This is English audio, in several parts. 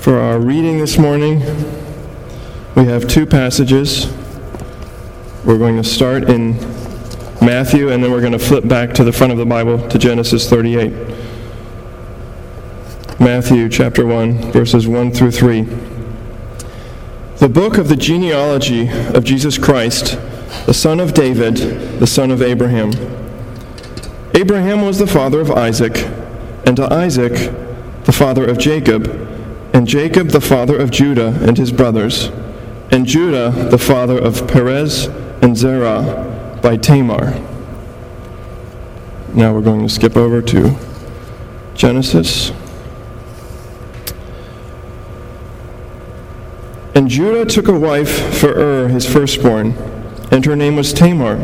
For our reading this morning, we have two passages. We're going to start in Matthew, and then we're going to flip back to the front of the Bible to Genesis 38. Matthew chapter 1, verses 1 through 3. The book of the genealogy of Jesus Christ, the son of David, the son of Abraham. Abraham was the father of Isaac, and to Isaac the father of Jacob, and Jacob the father of Judah and his brothers, and Judah the father of Perez and Zerah by Tamar. Now we're going to skip over to Genesis. And Judah took a wife for his firstborn, and her name was Tamar.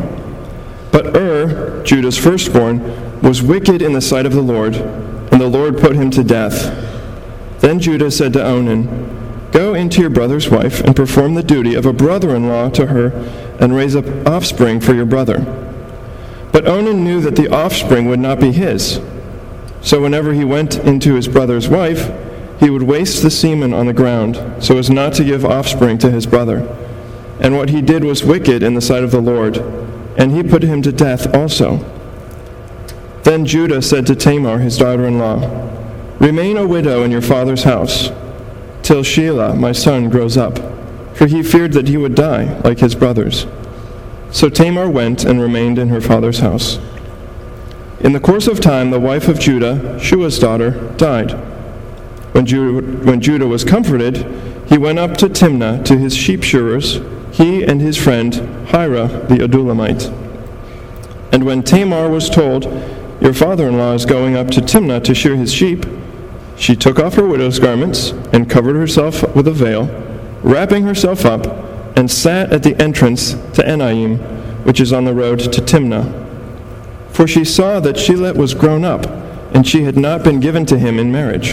But Judah's firstborn, was wicked in the sight of the Lord, and the Lord put him to death. Then Judah said to Onan, "Go into your brother's wife, and perform the duty of a brother-in-law to her, and raise up offspring for your brother." But Onan knew that the offspring would not be his. So whenever he went into his brother's wife, he would waste the semen on the ground, so as not to give offspring to his brother. And what he did was wicked in the sight of the Lord, and he put him to death also. Then Judah said to Tamar, his daughter-in-law, "Remain a widow in your father's house, till Shelah, my son, grows up," for he feared that he would die, like his brothers. So Tamar went and remained in her father's house. In the course of time, the wife of Judah, Shua's daughter, died. When Judah was comforted, he went up to Timnah to his sheep shearers, he and his friend Hira the Adulamite. And when Tamar was told, "Your father-in-law is going up to Timnah to shear his sheep," she took off her widow's garments and covered herself with a veil, wrapping herself up, and sat at the entrance to Enaim, which is on the road to Timnah. For she saw that Shelah was grown up, and she had not been given to him in marriage.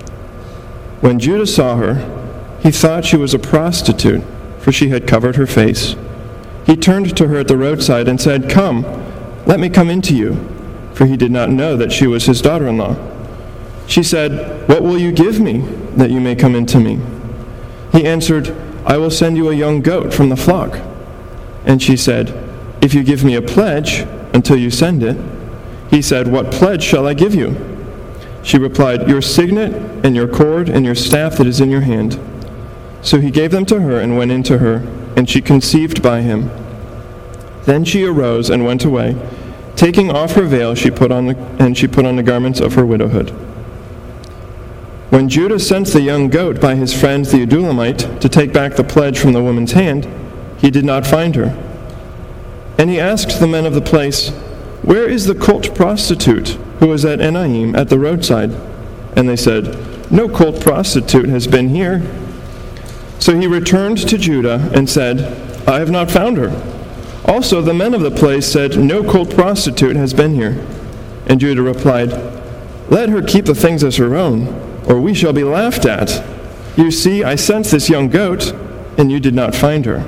When Judah saw her, he thought she was a prostitute, for she had covered her face. He turned to her at the roadside and said, "Come, let me come in to you," for he did not know that she was his daughter-in-law. She said, "What will you give me, that you may come in to me?" He answered, "I will send you a young goat from the flock." And she said, "If you give me a pledge until you send it." He said, "What pledge shall I give you?" She replied, "Your signet and your cord and your staff that is in your hand." So he gave them to her and went in to her, and she conceived by him. Then she arose and went away. Taking off her veil, she put on the garments of her widowhood. When Judah sent the young goat by his friend the Adulamite to take back the pledge from the woman's hand, he did not find her. And he asked the men of the place, "Where is the cult prostitute who was at Enaim at the roadside?" And they said, "No cult prostitute has been here." So he returned to Judah and said, "I have not found her." Also the men of the place said, "No cult prostitute has been here." And Judah replied, "Let her keep the things as her own, or we shall be laughed at. You see, I sent this young goat, and you did not find her."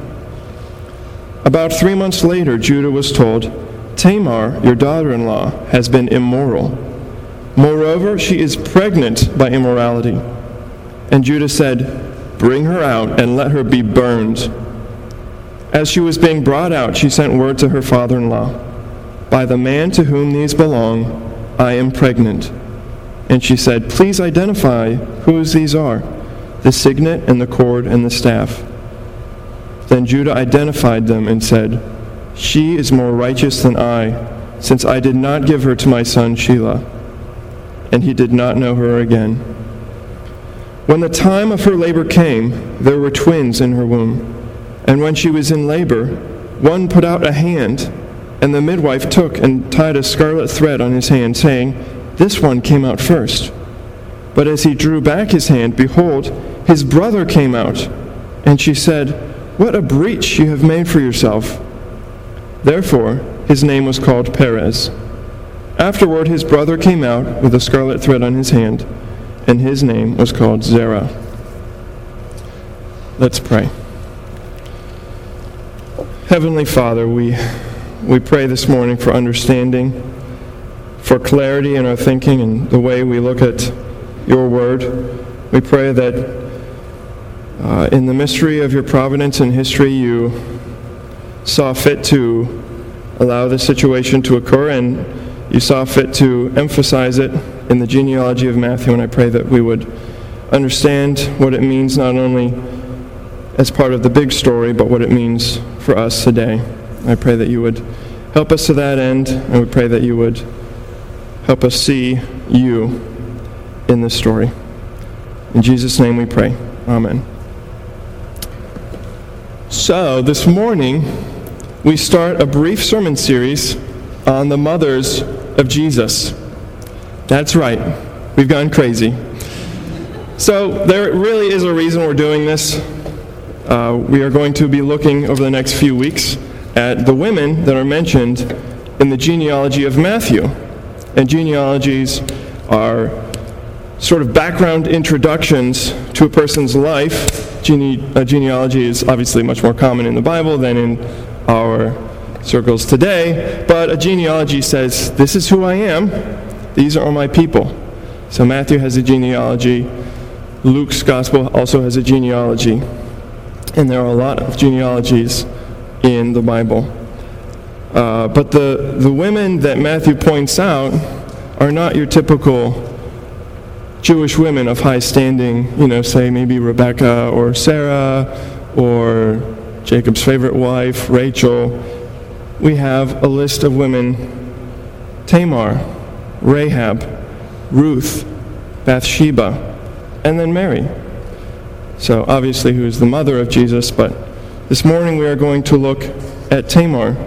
About 3 months later, Judah was told, "Tamar, your daughter-in-law, has been immoral. Moreover, she is pregnant by immorality." And Judah said, "Bring her out and let her be burned." As she was being brought out, she sent word to her father-in-law, "By the man to whom these belong, I am pregnant." And she said, "Please identify whose these are, the signet and the cord and the staff." Then Judah identified them and said, "She is more righteous than I, since I did not give her to my son Shelah." And he did not know her again. When the time of her labor came, there were twins in her womb. And when she was in labor, one put out a hand, and the midwife took and tied a scarlet thread on his hand, saying, "This one came out first." But as he drew back his hand, behold, his brother came out. And she said, "What a breach you have made for yourself." Therefore his name was called Perez. Afterward his brother came out with a scarlet thread on his hand, and his name was called Zerah. Let's pray. Heavenly Father, we pray this morning for understanding, for clarity in our thinking and the way we look at your word. We pray that In the mystery of your providence and history, you saw fit to allow this situation to occur, and you saw fit to emphasize it in the genealogy of Matthew, and I pray that we would understand what it means not only as part of the big story, but what it means for us today. I pray that you would help us to that end, and we pray that you would help us see you in this story. In Jesus' name we pray. Amen. So, this morning, we start a brief sermon series on the mothers of Jesus. That's right. We've gone crazy. So, there really is a reason we're doing this. We are going to be looking over the next few weeks at the women that are mentioned in the genealogy of Matthew. And genealogies are sort of background introductions to a person's life. Genealogy is obviously much more common in the Bible than in our circles today, but a genealogy says, this is who I am, these are my people. So Matthew has a genealogy, Luke's gospel also has a genealogy, and there are a lot of genealogies in the Bible. But the women that Matthew points out are not your typical Jewish women of high standing, say maybe Rebecca or Sarah or Jacob's favorite wife, Rachel. We have a list of women: Tamar, Rahab, Ruth, Bathsheba, and then Mary. So obviously who is the mother of Jesus, but this morning we are going to look at Tamar.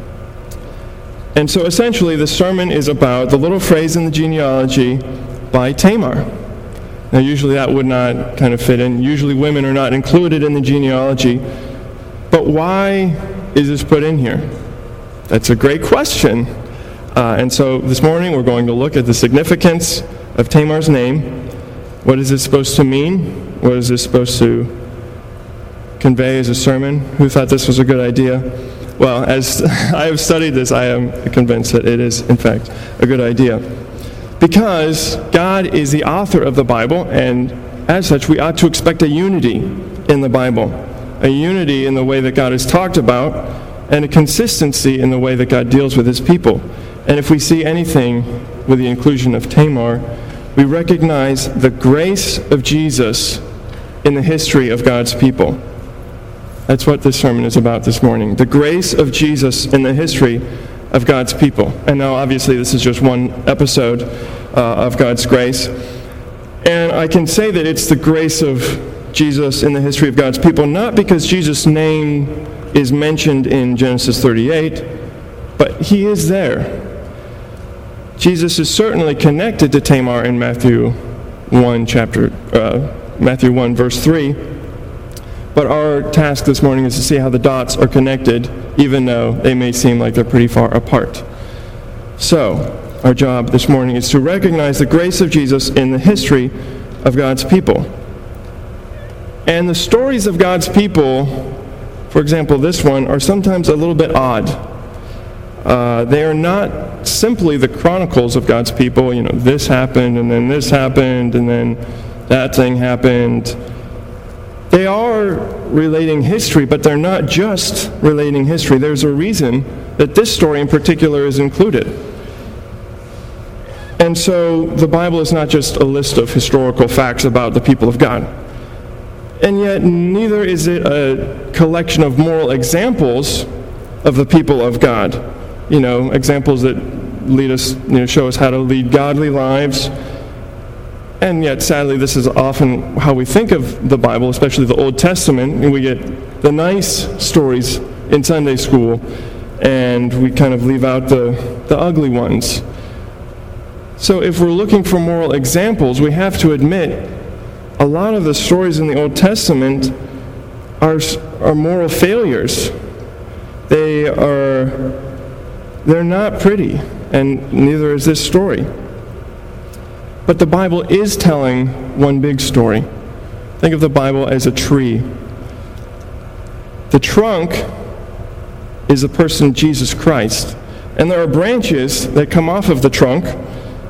And so essentially the sermon is about the little phrase in the genealogy, by Tamar. Now usually that would not kind of fit in. Usually women are not included in the genealogy. But why is this put in here? That's a great question. And so this morning we're going to look at the significance of Tamar's name. What is it supposed to mean? What is this supposed to convey as a sermon? Who thought this was a good idea? Well, as I have studied this, I am convinced that it is, in fact, a good idea. Because God is the author of the Bible, and as such, we ought to expect a unity in the Bible. A unity in the way that God is talked about, and a consistency in the way that God deals with his people. And if we see anything with the inclusion of Tamar, we recognize the grace of Jesus in the history of God's people. That's what this sermon is about this morning. The grace of Jesus in the history of God's people. And now obviously this is just one episode of God's grace. And I can say that it's the grace of Jesus in the history of God's people, not because Jesus' name is mentioned in Genesis 38, but he is there. Jesus is certainly connected to Tamar in Matthew 1 verse 3. But our task this morning is to see how the dots are connected, even though they may seem like they're pretty far apart. So, our job this morning is to recognize the grace of Jesus in the history of God's people. And the stories of God's people, for example, this one, are sometimes a little bit odd. They are not simply the chronicles of God's people, this happened, and then this happened, and then that thing happened. They are relating history, but they're not just relating history. There's a reason that this story in particular is included. And so the Bible is not just a list of historical facts about the people of God. And yet neither is it a collection of moral examples of the people of God. Examples that lead us, show us how to lead godly lives. And yet, sadly, this is often how we think of the Bible, especially the Old Testament. And we get the nice stories in Sunday school, and we kind of leave out the ugly ones. So if we're looking for moral examples, we have to admit a lot of the stories in the Old Testament are moral failures. They're not pretty, and neither is this story. But the Bible is telling one big story. Think of the Bible as a tree. The trunk is the person Jesus Christ. And there are branches that come off of the trunk,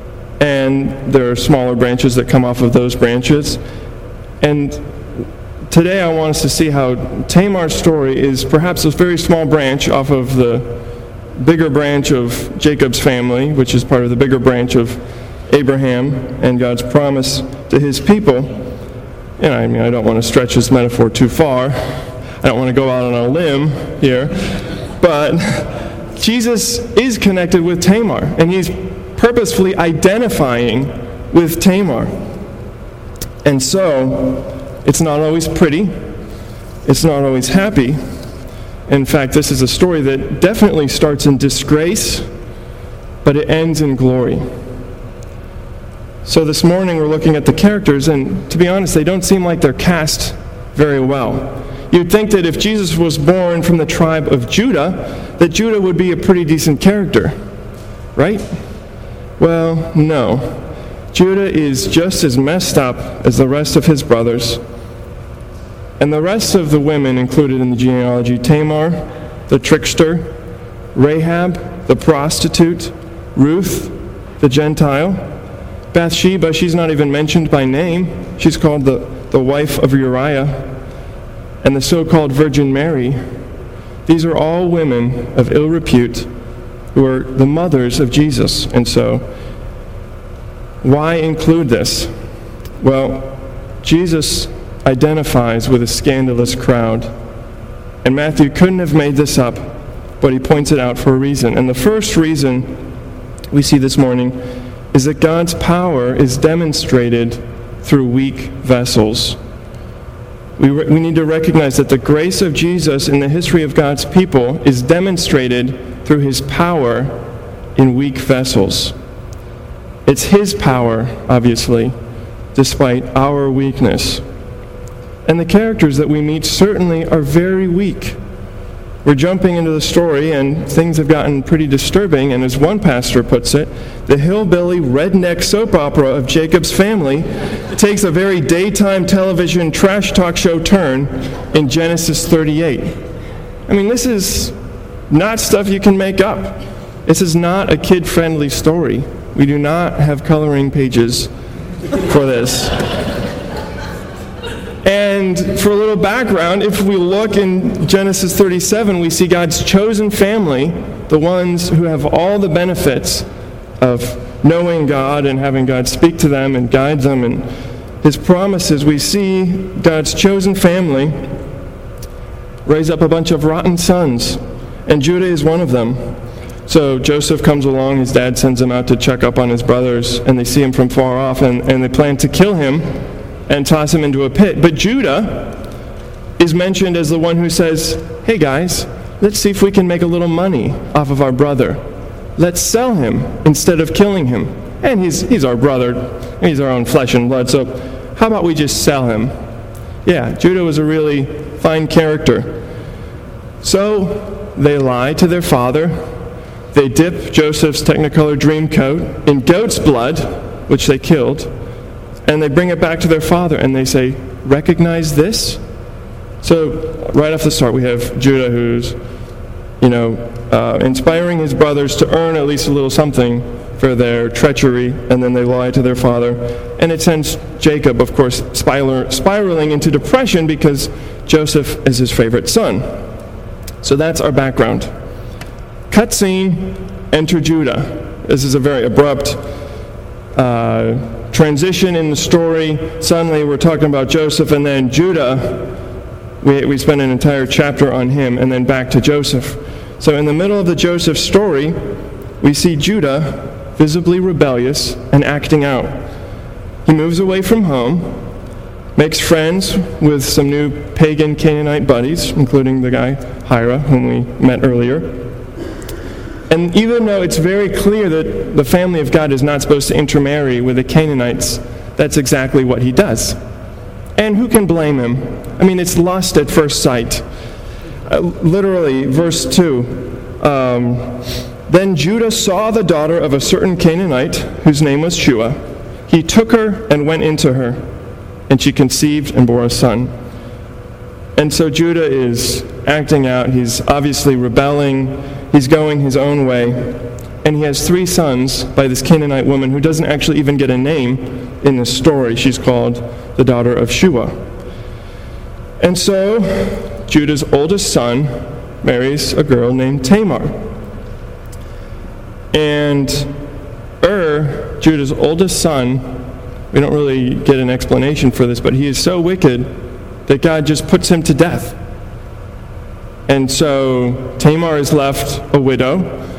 and there are smaller branches that come off of those branches. And today I want us to see how Tamar's story is perhaps a very small branch off of the bigger branch of Jacob's family, which is part of the bigger branch of Abraham and God's promise to his people. And I don't want to stretch this metaphor too far. I don't want to go out on a limb here. But Jesus is connected with Tamar, and he's purposefully identifying with Tamar. And so, it's not always pretty. It's not always happy. In fact, this is a story that definitely starts in disgrace, but it ends in glory. So this morning we're looking at the characters, and to be honest, they don't seem like they're cast very well. You'd think that if Jesus was born from the tribe of Judah, that Judah would be a pretty decent character, right? Well, no. Judah is just as messed up as the rest of his brothers. And the rest of the women included in the genealogy, Tamar, the trickster, Rahab, the prostitute, Ruth, the Gentile, Bathsheba, she's not even mentioned by name. She's called the wife of Uriah, and the so-called Virgin Mary. These are all women of ill repute who are the mothers of Jesus. And so, why include this? Well, Jesus identifies with a scandalous crowd. And Matthew couldn't have made this up, but he points it out for a reason. And the first reason we see this morning is that God's power is demonstrated through weak vessels. We need to recognize that the grace of Jesus in the history of God's people is demonstrated through his power in weak vessels. It's his power, obviously, despite our weakness. And the characters that we meet certainly are very weak. We're jumping into the story, and things have gotten pretty disturbing, and as one pastor puts it, the hillbilly redneck soap opera of Jacob's family takes a very daytime television trash talk show turn in Genesis 38. I mean, this is not stuff you can make up. This is not a kid-friendly story. We do not have coloring pages for this. And for a little background, if we look in Genesis 37, we see God's chosen family, the ones who have all the benefits of knowing God and having God speak to them and guide them and his promises. We see God's chosen family raise up a bunch of rotten sons, and Judah is one of them. So Joseph comes along, his dad sends him out to check up on his brothers, and they see him from far off, and they plan to kill him and toss him into a pit. But Judah is mentioned as the one who says, hey guys, let's see if we can make a little money off of our brother. Let's sell him instead of killing him. And he's our brother. He's our own flesh and blood. So how about we just sell him? Yeah, Judah was a really fine character. So they lie to their father. They dip Joseph's Technicolor dream coat in goat's blood, which they killed, and they bring it back to their father, and they say, recognize this? So right off the start, we have Judah who's, inspiring his brothers to earn at least a little something for their treachery, and then they lie to their father. And it sends Jacob, of course, spiraling into depression because Joseph is his favorite son. So that's our background. Cutscene, enter Judah. This is a very abrupt transition in the story. Suddenly we're talking about Joseph, and then Judah, we spend an entire chapter on him, and then back to Joseph. So in the middle of the Joseph story, we see Judah visibly rebellious and acting out. He moves away from home, makes friends with some new pagan Canaanite buddies, including the guy Hira, whom we met earlier. And even though it's very clear that the family of God is not supposed to intermarry with the Canaanites, that's exactly what he does. And who can blame him? I mean, it's lust at first sight. Literally, verse 2. Then Judah saw the daughter of a certain Canaanite, whose name was Shua. He took her and went into her, and she conceived and bore a son. And so Judah is acting out. He's obviously rebelling. He's going his own way. And he has 3 sons by this Canaanite woman who doesn't actually even get a name in this story. She's called the daughter of Shua. And so Judah's oldest son marries a girl named Tamar. And Judah's oldest son, we don't really get an explanation for this, but he is so wicked that God just puts him to death. And so Tamar is left a widow,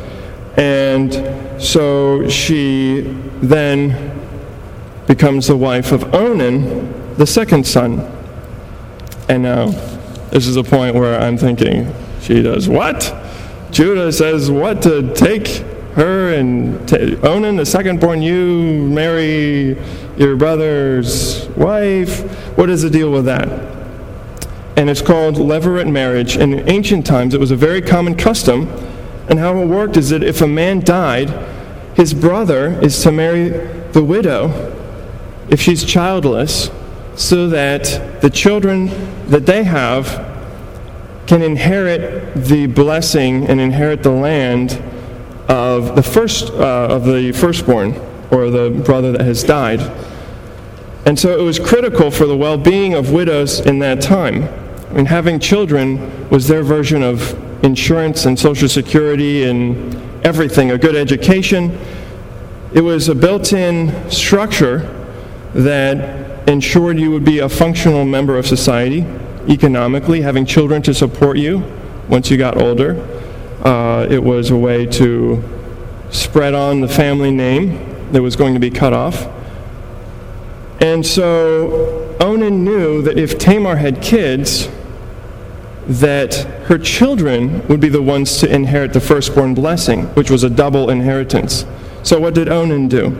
and so she then becomes the wife of Onan, the second son. And now, this is a point where I'm thinking, she does what? Judah says what, to take her and Onan, the second-born, you marry your brother's wife? What is the deal with that? And it's called levirate marriage. And in ancient times, it was a very common custom. And how it worked is that if a man died, his brother is to marry the widow if she's childless, so that the children that they have can inherit the blessing and inherit the land of the firstborn, or the brother that has died. And so it was critical for the well-being of widows in that time. I mean, having children was their version of insurance and Social Security and everything, a good education. It was a built-in structure that ensured you would be a functional member of society economically, having children to support you once you got older. It was a way to spread on the family name that was going to be cut off. And so Onan knew that if Tamar had kids, that her children would be the ones to inherit the firstborn blessing, which was a double inheritance. So what did Onan do?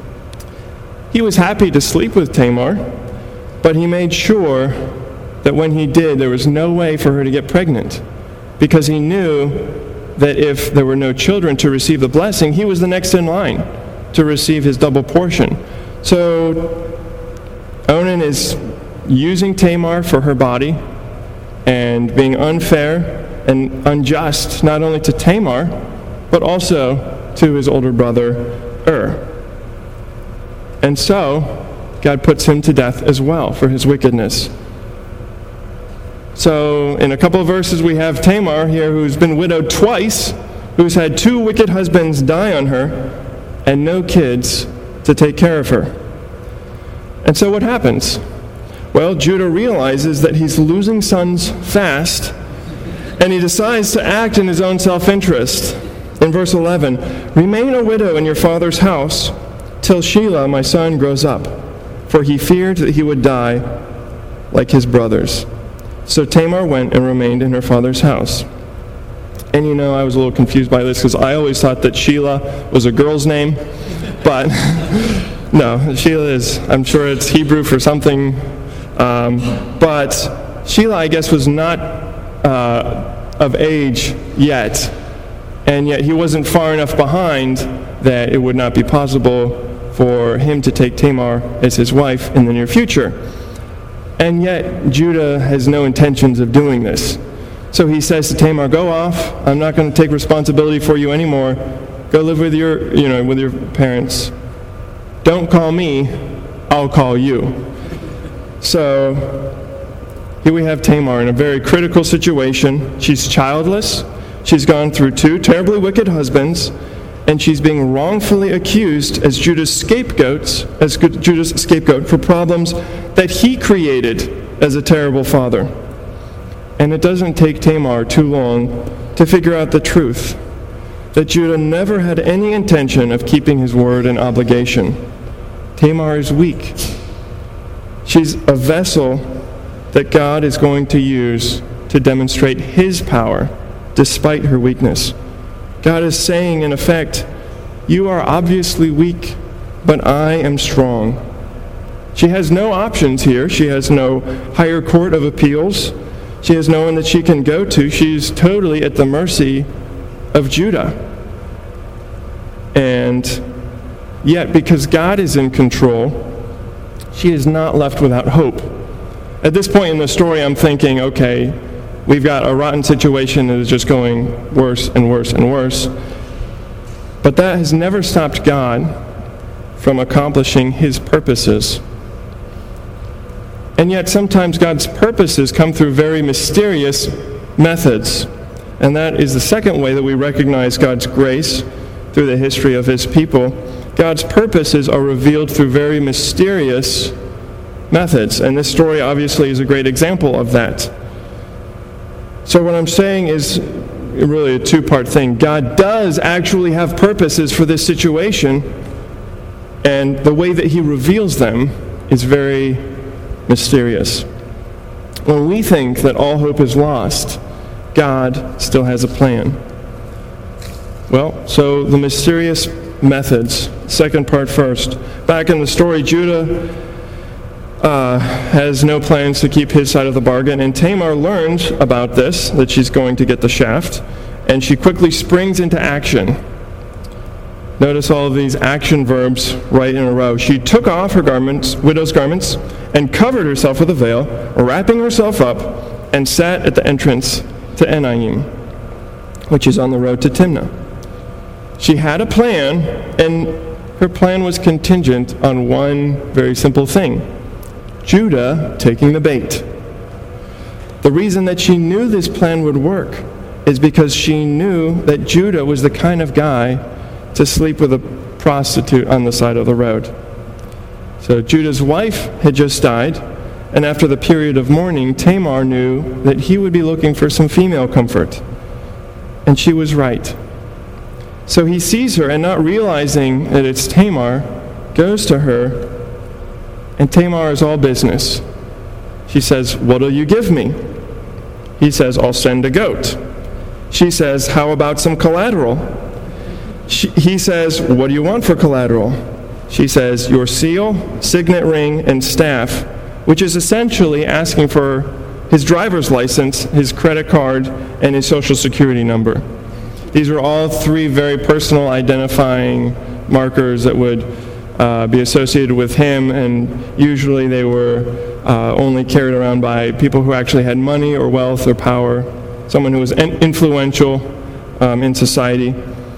He was happy to sleep with Tamar, but he made sure that when he did, there was no way for her to get pregnant, because he knew that if there were no children to receive the blessing, he was the next in line to receive his double portion. So Onan is using Tamar for her body and being unfair and unjust, not only to Tamar, but also to his older brother, And so, God puts him to death as well for his wickedness. So, in a couple of verses, we have Tamar here, who's been widowed twice, who's had 2 wicked husbands die on her, and no kids to take care of her. And so what happens? Well, Judah realizes that he's losing sons fast, and he decides to act in his own self-interest. In verse 11, "Remain a widow in your father's house till Shelah, my son, grows up, for he feared that he would die like his brothers." So Tamar went and remained in her father's house. And I was a little confused by this, because I always thought that Shelah was a girl's name, but no, Shelah is, I'm sure it's Hebrew for something, but Shelah, I guess, was not of age yet, and yet he wasn't far enough behind that it would not be possible for him to take Tamar as his wife in the near future. And yet Judah has no intentions of doing this. So he says to Tamar, "Go off. I'm not going to take responsibility for you anymore. Go live with your parents. Don't call me, I'll call you." So here we have Tamar in a very critical situation. She's childless. She's gone through 2 terribly wicked husbands, and she's being wrongfully accused as Judah's scapegoat for problems that he created as a terrible father. And it doesn't take Tamar too long to figure out the truth, that Judah never had any intention of keeping his word and obligation. Tamar is weak. She's a vessel that God is going to use to demonstrate his power despite her weakness. God is saying, in effect, "You are obviously weak, but I am strong." She has no options here. She has no higher court of appeals. She has no one that she can go to. She's totally at the mercy of Judah. And yet, because God is in control, she is not left without hope. At this point in the story, I'm thinking, okay, we've got a rotten situation that is just going worse and worse and worse. But that has never stopped God from accomplishing his purposes. And yet sometimes God's purposes come through very mysterious methods. And that is the second way that we recognize God's grace through the history of his people. God's purposes are revealed through very mysterious methods. And this story obviously is a great example of that. So what I'm saying is really a two-part thing. God does actually have purposes for this situation, and the way that he reveals them is very mysterious. When we think that all hope is lost, God still has a plan. Well, so the mysterious methods. Second part first. Back in the story, Judah has no plans to keep his side of the bargain, and Tamar learns about this, that she's going to get the shaft, and she quickly springs into action. Notice all of these action verbs right in a row. She took off her garments, widow's garments, and covered herself with a veil, wrapping herself up, and sat at the entrance to Enaim, which is on the road to Timnah. She had a plan, and her plan was contingent on one very simple thing: Judah taking the bait. The reason that she knew this plan would work is because she knew that Judah was the kind of guy to sleep with a prostitute on the side of the road. So Judah's wife had just died, and after the period of mourning, Tamar knew that he would be looking for some female comfort. And she was right. So he sees her, and not realizing that it's Tamar, goes to her, and Tamar is all business. She says, "What'll you give me?" He says, "I'll send a goat." She says, "How about some collateral?" He says, "What do you want for collateral?" She says, "Your seal, signet ring, and staff," which is essentially asking for his driver's license, his credit card, and his social security number. These are all three very personal identifying markers that would be associated with him, and usually they were only carried around by people who actually had money or wealth or power, someone who was influential in society.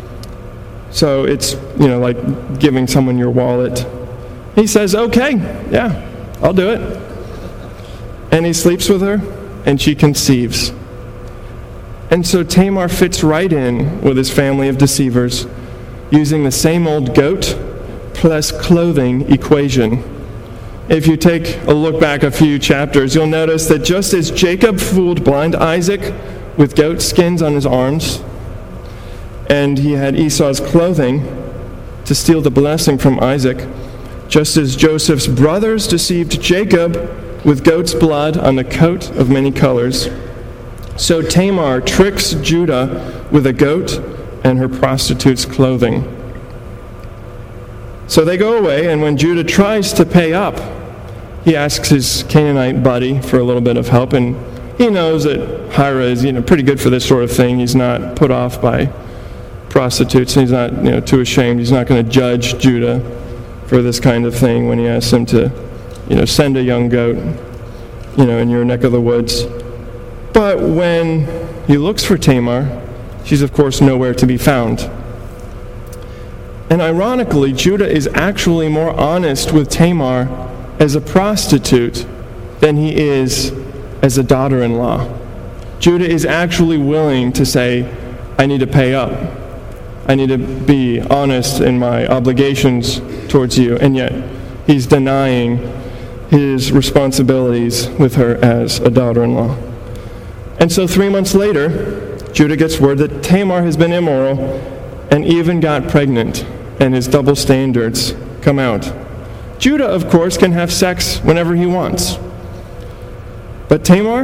So it's, like giving someone your wallet. He says, "Okay, yeah, I'll do it." And he sleeps with her, and she conceives. And so Tamar fits right in with his family of deceivers, using the same old goat plus clothing equation. If you take a look back a few chapters, you'll notice that just as Jacob fooled blind Isaac with goat skins on his arms, and he had Esau's clothing to steal the blessing from Isaac, just as Joseph's brothers deceived Jacob with goat's blood on a coat of many colors, so Tamar tricks Judah with a goat and her prostitute's clothing. So they go away, and when Judah tries to pay up, he asks his Canaanite buddy for a little bit of help, and he knows that Hira is pretty good for this sort of thing. He's not put off by prostitutes, and he's not too ashamed. He's not going to judge Judah for this kind of thing when he asks him to send a young goat in your neck of the woods. But when he looks for Tamar, she's of course nowhere to be found. And ironically, Judah is actually more honest with Tamar as a prostitute than he is as a daughter-in-law. Judah is actually willing to say, "I need to pay up. I need to be honest in my obligations towards you." And yet he's denying his responsibilities with her as a daughter-in-law. And so 3 months later, Judah gets word that Tamar has been immoral and even got pregnant, and his double standards come out. Judah, of course, can have sex whenever he wants. But Tamar,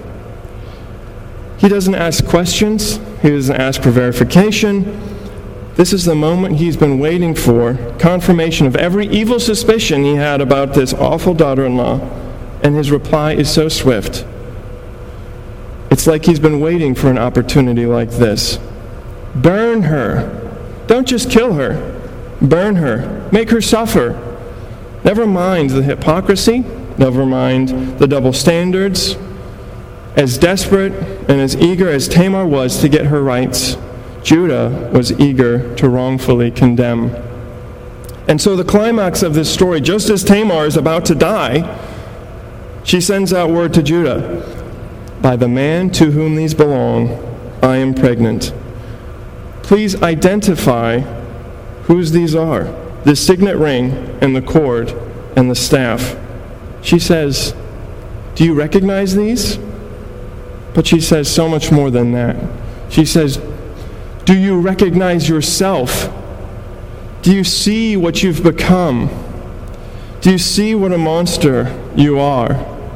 he doesn't ask questions. He doesn't ask for verification. This is the moment he's been waiting for, confirmation of every evil suspicion he had about this awful daughter-in-law, and his reply is so swift. It's like he's been waiting for an opportunity like this. Burn her. Don't just kill her. Burn her. Make her suffer. Never mind the hypocrisy. Never mind the double standards. As desperate and as eager as Tamar was to get her rights, Judah was eager to wrongfully condemn. And so the climax of this story, just as Tamar is about to die, She sends out word to Judah, "By the man to whom these belong, I am pregnant. Please identify whose these are, the signet ring and the cord and the staff." She says, "Do you recognize these?" But she says so much more than that. She says, "Do you recognize yourself? Do you see what you've become? Do you see what a monster you are?"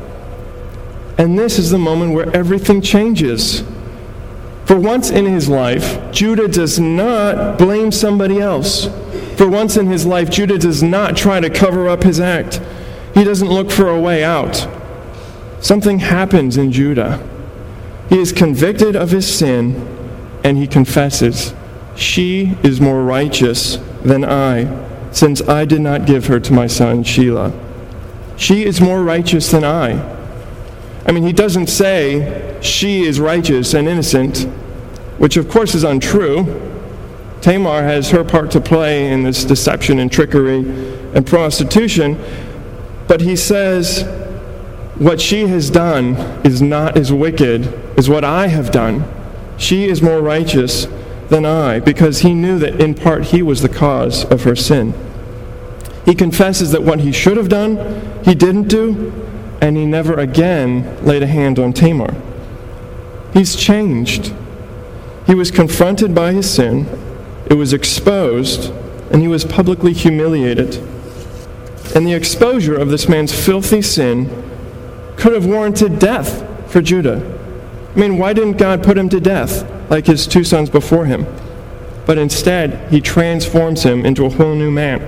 And this is the moment where everything changes. For once in his life, Judah does not blame somebody else. For once in his life, Judah does not try to cover up his act. He doesn't look for a way out. Something happens in Judah. He is convicted of his sin, and he confesses, "She is more righteous than I, since I did not give her to my son Shelah. She is more righteous than I." I mean, he doesn't say, "She is righteous and innocent," which of course is untrue. Tamar has her part to play in this deception and trickery and prostitution, but he says, what she has done is not as wicked as what I have done. She is more righteous than I, because he knew that in part he was the cause of her sin. He confesses that what he should have done, he didn't do, and he never again laid a hand on Tamar. He's changed. He was confronted by his sin, it was exposed, and he was publicly humiliated. And the exposure of this man's filthy sin could have warranted death for Judah. I mean, why didn't God put him to death like his two sons before him? But instead, he transforms him into a whole new man.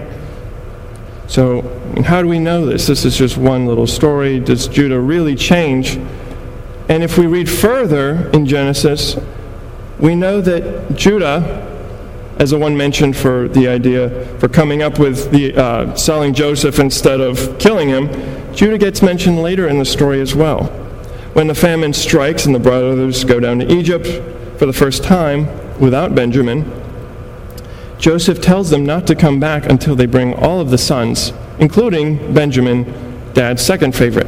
So, how do we know this? This is just one little story. Does Judah really change? And if we read further in Genesis, we know that Judah, as the one mentioned for the idea for coming up with the selling Joseph instead of killing him, Judah gets mentioned later in the story as well. When the famine strikes and the brothers go down to Egypt for the first time without Benjamin, Joseph tells them not to come back until they bring all of the sons, including Benjamin, Dad's second favorite.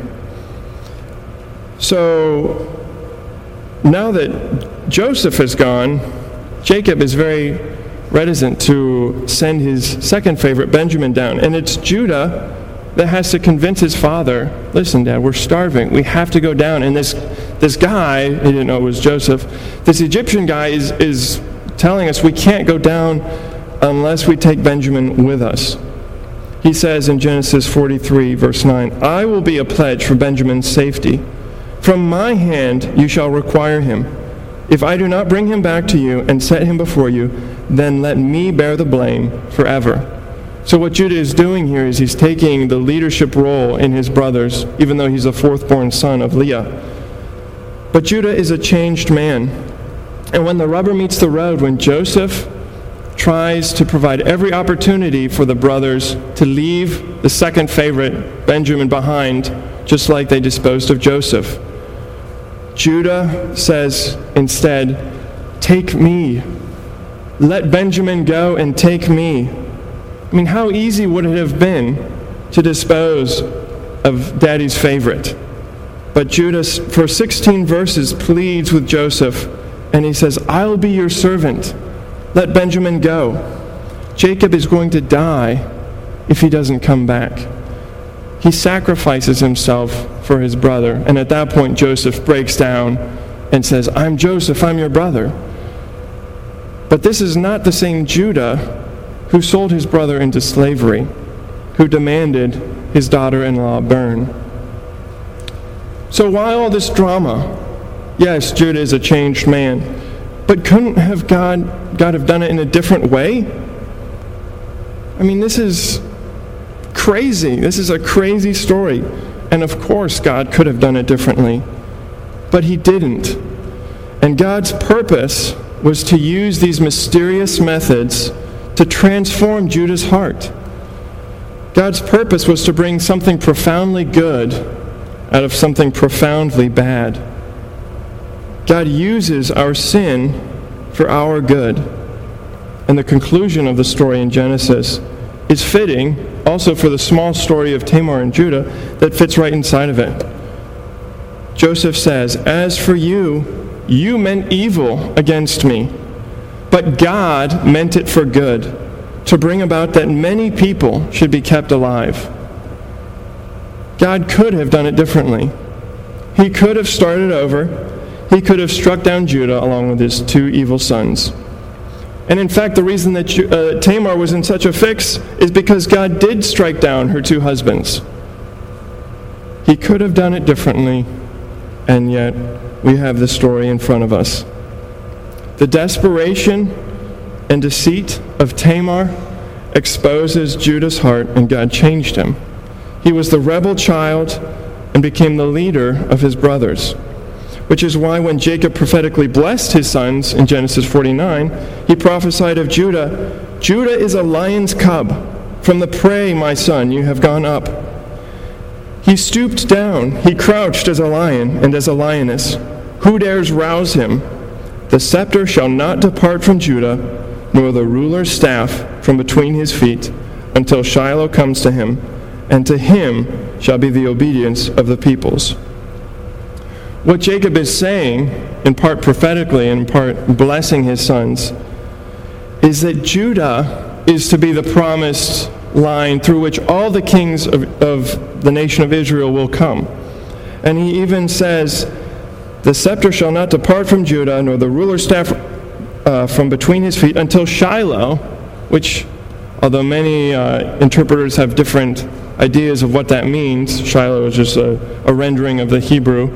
So now that Joseph has gone, Jacob is very reticent to send his second favorite, Benjamin, down. And it's Judah that has to convince his father, "Listen, Dad, we're starving. We have to go down." And this guy, he didn't know it was Joseph, this Egyptian guy is telling us we can't go down unless we take Benjamin with us. He says in Genesis 43, verse 9, "I will be a pledge for Benjamin's safety. From my hand you shall require him. If I do not bring him back to you and set him before you, then let me bear the blame forever." So what Judah is doing here is he's taking the leadership role in his brothers, even though he's a fourth-born son of Leah. But Judah is a changed man. And when the rubber meets the road, when Joseph tries to provide every opportunity for the brothers to leave the second favorite, Benjamin, behind, just like they disposed of Joseph, Judah says instead, "Take me. Let Benjamin go and take me." I mean, how easy would it have been to dispose of Daddy's favorite? But Judah, for 16 verses, pleads with Joseph, and he says, "I'll be your servant. Let Benjamin go. Jacob is going to die if he doesn't come back." He sacrifices himself for his brother, and at that point Joseph breaks down and says, "I'm Joseph, I'm your brother." But this is not the same Judah who sold his brother into slavery, who demanded his daughter-in-law burn. So why all this drama? Yes, Judah is a changed man, but couldn't have God have done it in a different way? I mean, this is crazy. This is a crazy story. And of course, God could have done it differently, but he didn't. And God's purpose was to use these mysterious methods to transform Judah's heart. God's purpose was to bring something profoundly good out of something profoundly bad. God uses our sin for our good. And the conclusion of the story in Genesis is fitting also for the small story of Tamar and Judah that fits right inside of it. Joseph says, "As for you, you meant evil against me, but God meant it for good, to bring about that many people should be kept alive." God could have done it differently. He could have started over. He could have struck down Judah along with his two evil sons. And in fact, the reason that Tamar was in such a fix is because God did strike down her two husbands. He could have done it differently, and yet we have the story in front of us. The desperation and deceit of Tamar exposes Judah's heart, and God changed him. He was the rebel child and became the leader of his brothers, which is why when Jacob prophetically blessed his sons in Genesis 49, he prophesied of Judah, "Judah is a lion's cub. From the prey, my son, you have gone up." He stooped down, he crouched as a lion and as a lioness. Who dares rouse him? The scepter shall not depart from Judah, nor the ruler's staff from between his feet, until Shiloh comes to him, and to him shall be the obedience of the peoples. What Jacob is saying, in part prophetically and in part blessing his sons, is that Judah is to be the promised line through which all the kings of the nation of Israel will come. And he even says, "The scepter shall not depart from Judah, nor the ruler's staff from between his feet, until Shiloh," which, although many interpreters have different ideas of what that means, Shiloh is just a rendering of the Hebrew,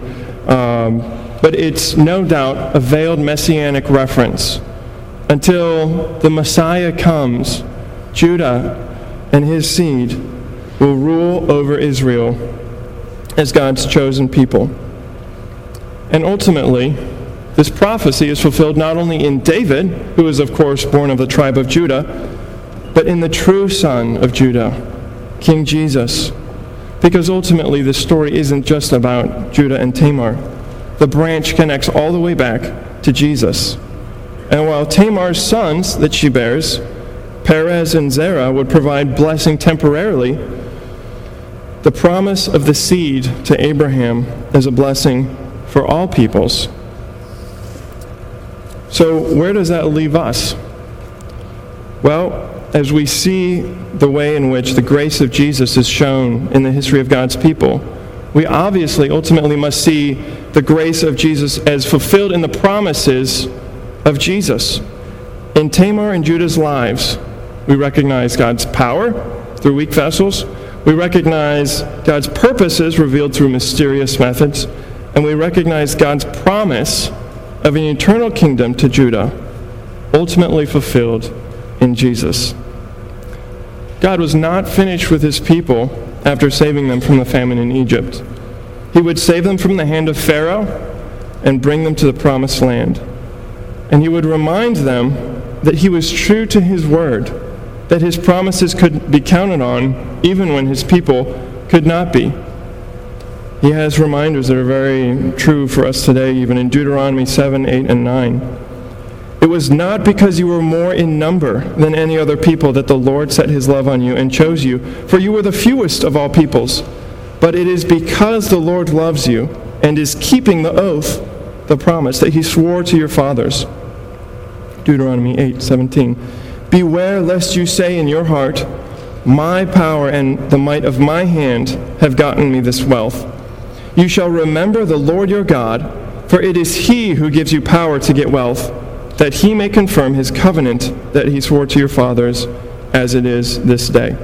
but it's no doubt a veiled messianic reference. Until the Messiah comes, Judah and his seed will rule over Israel as God's chosen people. And ultimately, this prophecy is fulfilled not only in David, who is of course born of the tribe of Judah, but in the true son of Judah, King Jesus. Because ultimately this story isn't just about Judah and Tamar. The branch connects all the way back to Jesus. And while Tamar's sons that she bears, Perez and Zerah, would provide blessing temporarily, the promise of the seed to Abraham is a blessing for all peoples. So where does that leave us? Well, as we see the way in which the grace of Jesus is shown in the history of God's people, we obviously ultimately must see the grace of Jesus as fulfilled in the promises of Jesus. In Tamar and Judah's lives, we recognize God's power through weak vessels. We recognize God's purposes revealed through mysterious methods. And we recognize God's promise of an eternal kingdom to Judah, ultimately fulfilled in Jesus. God was not finished with his people after saving them from the famine in Egypt. He would save them from the hand of Pharaoh and bring them to the promised land. And he would remind them that he was true to his word, that his promises could be counted on even when his people could not be. He has reminders that are very true for us today, even in Deuteronomy 7, 8, and 9. "It was not because you were more in number than any other people that the Lord set his love on you and chose you, for you were the fewest of all peoples. But it is because the Lord loves you and is keeping the oath, the promise that he swore to your fathers." Deuteronomy 8, 17. "Beware lest you say in your heart, 'My power and the might of my hand have gotten me this wealth.' You shall remember the Lord your God, for it is he who gives you power to get wealth, that he may confirm his covenant that he swore to your fathers, as it is this day."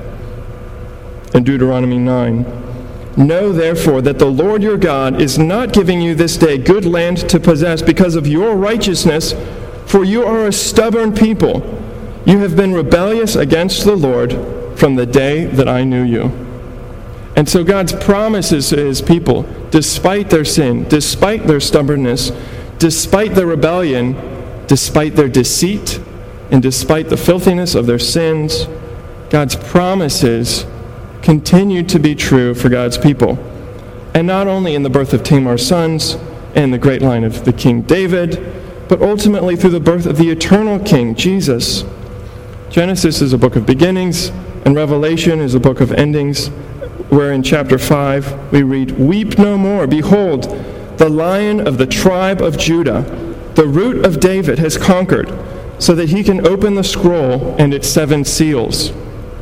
In Deuteronomy 9, "Know therefore that the Lord your God is not giving you this day good land to possess because of your righteousness, for you are a stubborn people. You have been rebellious against the Lord from the day that I knew you." And so God's promises to his people, despite their sin, despite their stubbornness, despite their rebellion, despite their deceit, and despite the filthiness of their sins, God's promises continue to be true for God's people. And not only in the birth of Tamar's sons and the great line of the King David, but ultimately through the birth of the eternal King, Jesus. Genesis is a book of beginnings, and Revelation is a book of endings, where in chapter 5 we read, "Weep no more. Behold, the Lion of the tribe of Judah, the Root of David, has conquered, so that he can open the scroll and its 7 seals."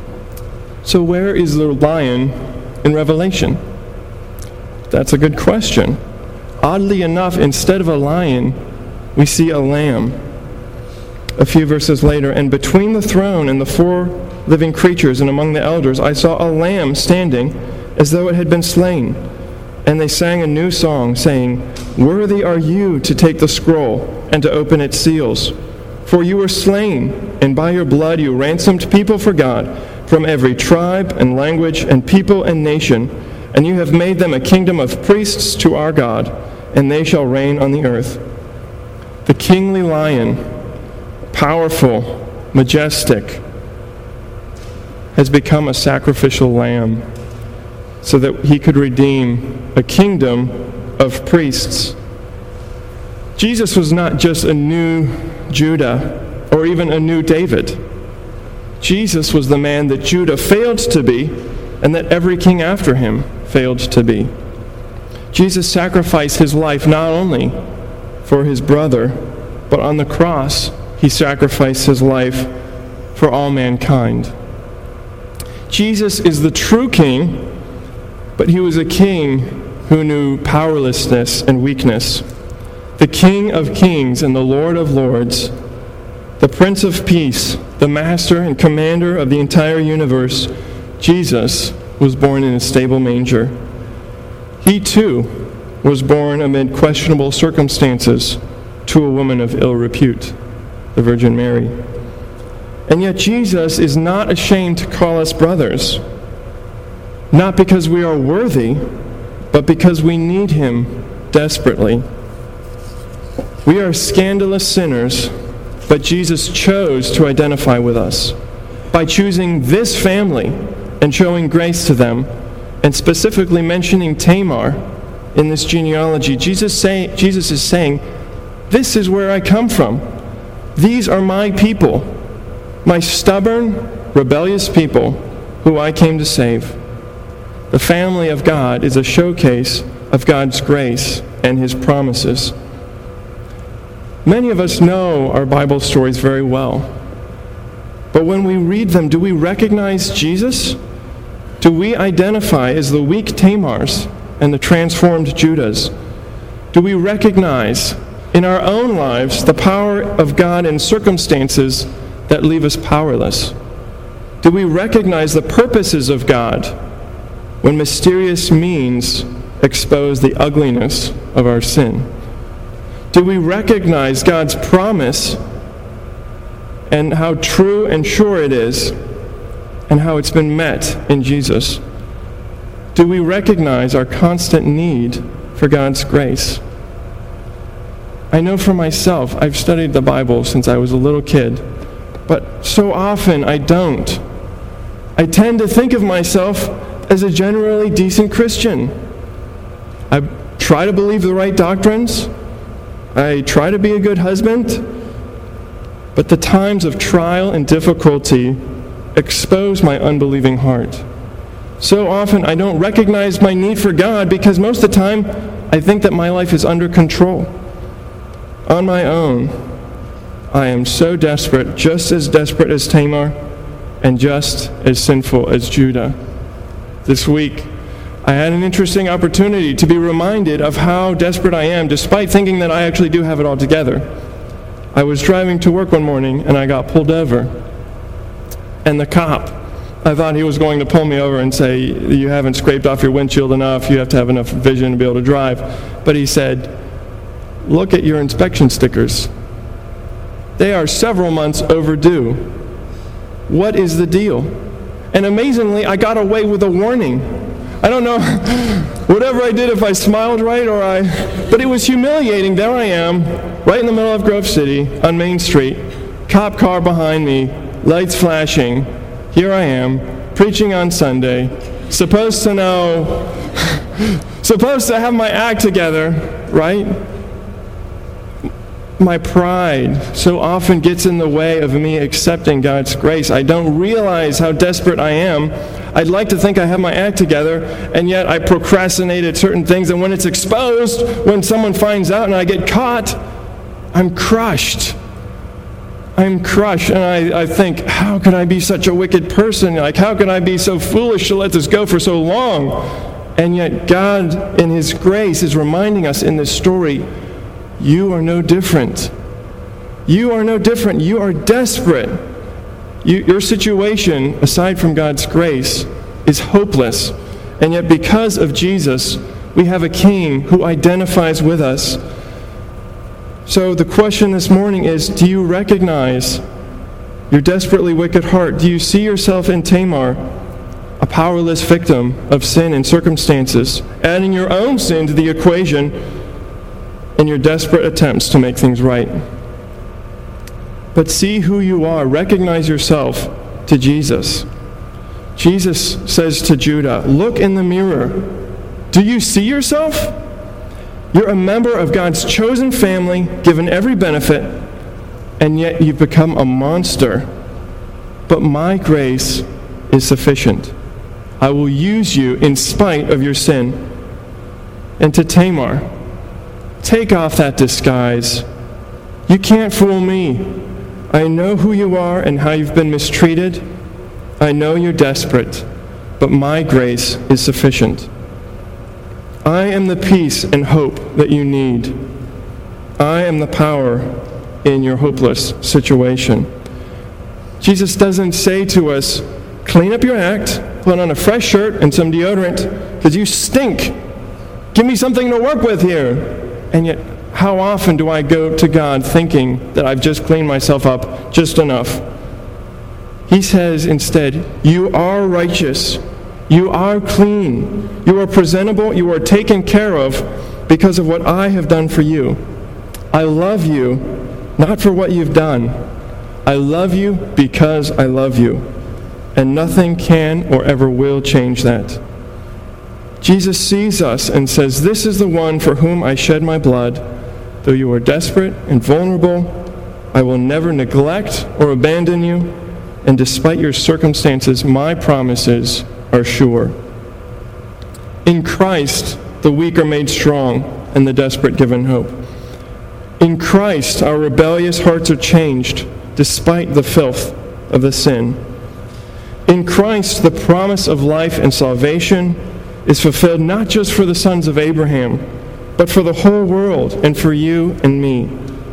So where is the lion in Revelation? That's a good question. Oddly enough, instead of a lion, we see a lamb. A few verses later, "And between the throne and the 4 living creatures and among the elders, I saw a lamb standing as though it had been slain. And they sang a new song, saying, 'Worthy are you to take the scroll and to open its seals. For you were slain, and by your blood you ransomed people for God from every tribe and language and people and nation, and you have made them a kingdom of priests to our God, and they shall reign on the earth.'" The kingly lion, powerful, majestic, has become a sacrificial lamb so that he could redeem a kingdom of priests. Jesus was not just a new Judah or even a new David. Jesus was the man that Judah failed to be and that every king after him failed to be. Jesus sacrificed his life not only for his brother, but on the cross he sacrificed his life for all mankind. Jesus is the true king, but he was a king who knew powerlessness and weakness. The King of Kings and the Lord of Lords, the Prince of Peace, the Master and Commander of the entire universe, Jesus was born in a stable manger. He too was born amid questionable circumstances to a woman of ill repute, the Virgin Mary. And yet Jesus is not ashamed to call us brothers, not because we are worthy, but because we need him desperately. We are scandalous sinners, but Jesus chose to identify with us by choosing this family and showing grace to them, and specifically mentioning Tamar in this genealogy. Jesus is saying, "This is where I come from. These are my people, my stubborn, rebellious people who I came to save." The family of God is a showcase of God's grace and his promises. Many of us know our Bible stories very well. But when we read them, do we recognize Jesus? Do we identify as the weak Tamars and the transformed Judahs? Do we recognize in our own lives the power of God in circumstances that leave us powerless? Do we recognize the purposes of God when mysterious means expose the ugliness of our sin? Do we recognize God's promise and how true and sure it is, and how it's been met in Jesus? Do we recognize our constant need for God's grace? I know for myself, I've studied the Bible since I was a little kid, but so often I don't. I tend to think of myself as a generally decent Christian. I try to believe the right doctrines. I try to be a good husband. But the times of trial and difficulty expose my unbelieving heart. So often I don't recognize my need for God because most of the time I think that my life is under control. On my own, I am so desperate, just as desperate as Tamar and just as sinful as Judah. This week, I had an interesting opportunity to be reminded of how desperate I am, despite thinking that I actually do have it all together. I was driving to work one morning, and I got pulled over. And the cop, I thought he was going to pull me over and say, "You haven't scraped off your windshield enough, you have to have enough vision to be able to drive." But he said, "Look at your inspection stickers. They are several months overdue. What is the deal?" And amazingly, I got away with a warning. I don't know whatever I did, if I smiled right but it was humiliating. There I am, right in the middle of Grove City, on Main Street, cop car behind me, lights flashing. Here I am, preaching on Sunday, supposed to have my act together, right? My pride so often gets in the way of me accepting God's grace. I don't realize how desperate I am I'd like to think I have my act together, and yet I procrastinated certain things. And when it's exposed, when someone finds out and I get caught, I'm crushed. I'm crushed, and I think, how could I be such a wicked person? Like, how could I be so foolish to let this go for so long? And yet God, in His grace, is reminding us in this story, you are no different. You are no different. You are desperate. Your situation, aside from God's grace, is hopeless. And yet because of Jesus, we have a King who identifies with us. So the question this morning is, do you recognize your desperately wicked heart? Do you see yourself in Tamar, a powerless victim of sin and circumstances, adding your own sin to the equation in your desperate attempts to make things right? But see who you are. Recognize yourself to Jesus. Jesus says to Judah, look in the mirror. Do you see yourself? You're a member of God's chosen family, given every benefit, and yet you've become a monster. But my grace is sufficient. I will use you in spite of your sin. And to Tamar, take off that disguise. You can't fool me. I know who you are and how you've been mistreated. I know you're desperate, but my grace is sufficient. I am the peace and hope that you need. I am the power in your hopeless situation. Jesus doesn't say to us, clean up your act, put on a fresh shirt and some deodorant, because you stink. Give me something to work with here. And yet, how often do I go to God thinking that I've just cleaned myself up just enough? He says instead, you are righteous. You are clean. You are presentable. You are taken care of because of what I have done for you. I love you, not for what you've done. I love you because I love you. And nothing can or ever will change that. Jesus sees us and says, this is the one for whom I shed my blood. Though you are desperate and vulnerable, I will never neglect or abandon you. And despite your circumstances, my promises are sure. In Christ, the weak are made strong and the desperate given hope. In Christ, our rebellious hearts are changed despite the filth of the sin. In Christ, the promise of life and salvation is fulfilled not just for the sons of Abraham, but for the whole world and for you and me.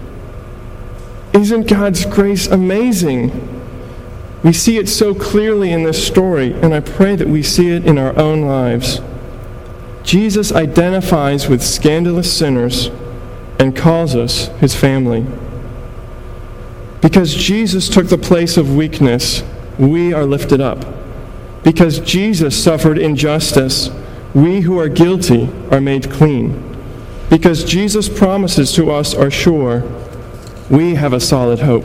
Isn't God's grace amazing? We see it so clearly in this story, and I pray that we see it in our own lives. Jesus identifies with scandalous sinners and calls us his family. Because Jesus took the place of weakness, we are lifted up. Because Jesus suffered injustice, we who are guilty are made clean. Because Jesus' promises to us are sure, we have a solid hope.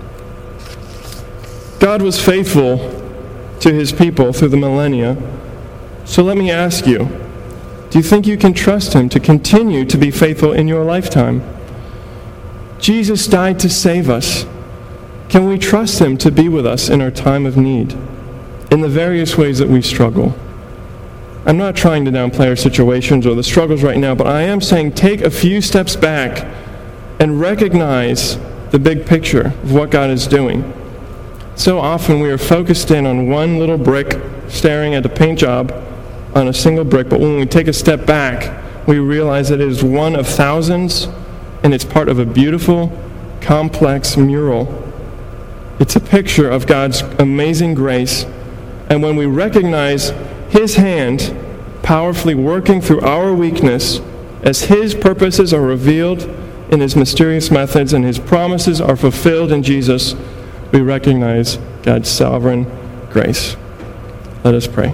God was faithful to his people through the millennia. So let me ask you, do you think you can trust him to continue to be faithful in your lifetime? Jesus died to save us. Can we trust him to be with us in our time of need, in the various ways that we struggle? I'm not trying to downplay our situations or the struggles right now, but I am saying take a few steps back and recognize the big picture of what God is doing. So often we are focused in on one little brick, staring at a paint job on a single brick, but when we take a step back, we realize that it is one of thousands, and it's part of a beautiful, complex mural. It's a picture of God's amazing grace, and when we recognize his hand powerfully working through our weakness, as his purposes are revealed in his mysterious methods and his promises are fulfilled in Jesus, we recognize God's sovereign grace. Let us pray.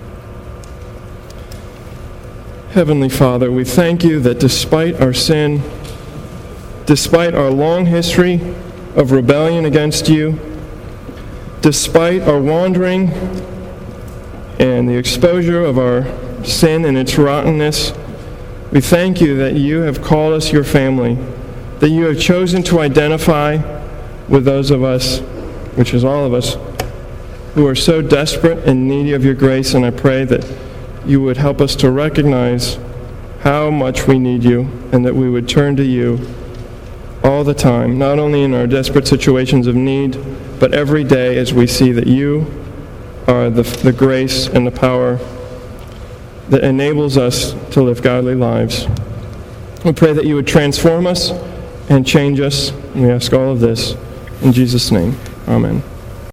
Heavenly Father, we thank you that despite our sin, despite our long history of rebellion against you, despite our wandering and the exposure of our sin and its rottenness, we thank you that you have called us your family, that you have chosen to identify with those of us, which is all of us, who are so desperate and needy of your grace, and I pray that you would help us to recognize how much we need you, and that we would turn to you all the time, not only in our desperate situations of need, but every day as we see that you are the grace and the power that enables us to live godly lives. We pray that you would transform us and change us, and we ask all of this in Jesus' name. Amen.